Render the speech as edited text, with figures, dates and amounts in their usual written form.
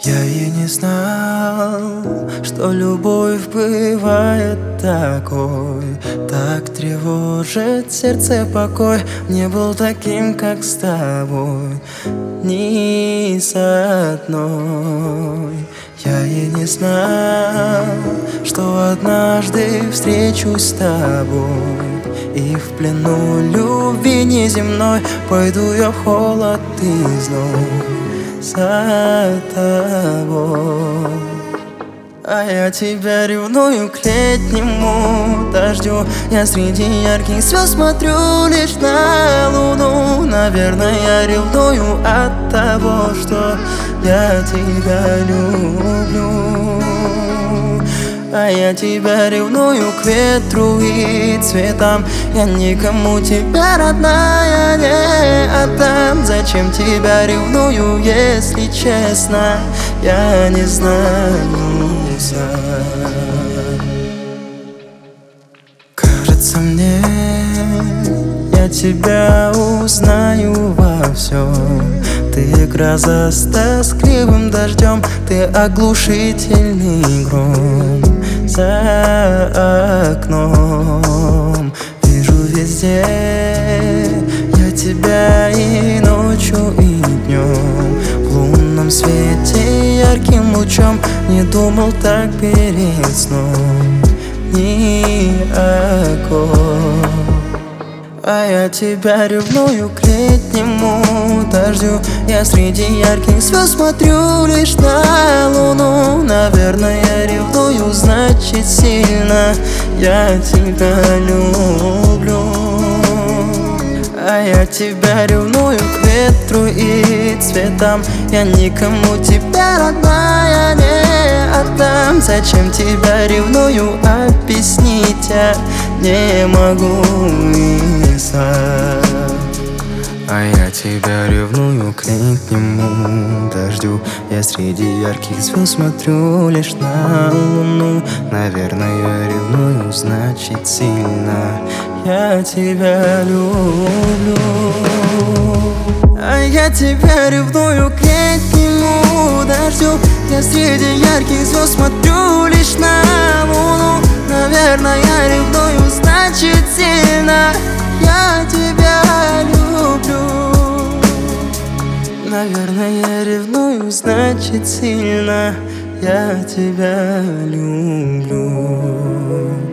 Я и не знал, что любовь бывает такой. Так тревожит сердце покой. Не был таким, как с тобой, ни с одной. Я и не знал, что однажды встречусь с тобой, и в плену любви неземной пойду я в холод и зной за тобой. А я тебя ревную к летнему дождю. Я среди ярких звезд смотрю лишь на луну. Наверное, я ревную от того, что я тебя люблю. А я тебя ревную к ветру и цветам. Я никому тебя, родная, не отдам. Зачем тебя ревную, если честно, я не знаю сам. Кажется мне, я тебя узнаю во всем. Ты гроза с тоскливым дождем, ты оглушительный гром за окном. Вижу везде я тебя и ночью, и днем. В лунном свете ярким лучом не думал так перед сном ни о ком. А я тебя ревную к летнему дождю. Я среди ярких звезд смотрю лишь на луну. Наверное, я ревную, значит сильно я тебя люблю. А я тебя ревную к ветру и цветам. Я никому тебя, родная, не отдам. Зачем тебя ревную, объяснить я не могу и сам. А я тебя ревную к летнему дождю. Я среди ярких звезд смотрю лишь на луну. Наверное, я ревную, значит сильно я тебя люблю. А я тебя ревную к летнему дождю. Я среди ярких звезд смотрю лишь на луну. Наверное, я ревную, значит сильно я тебя люблю. Наверное, я ревную, значит сильно я тебя люблю.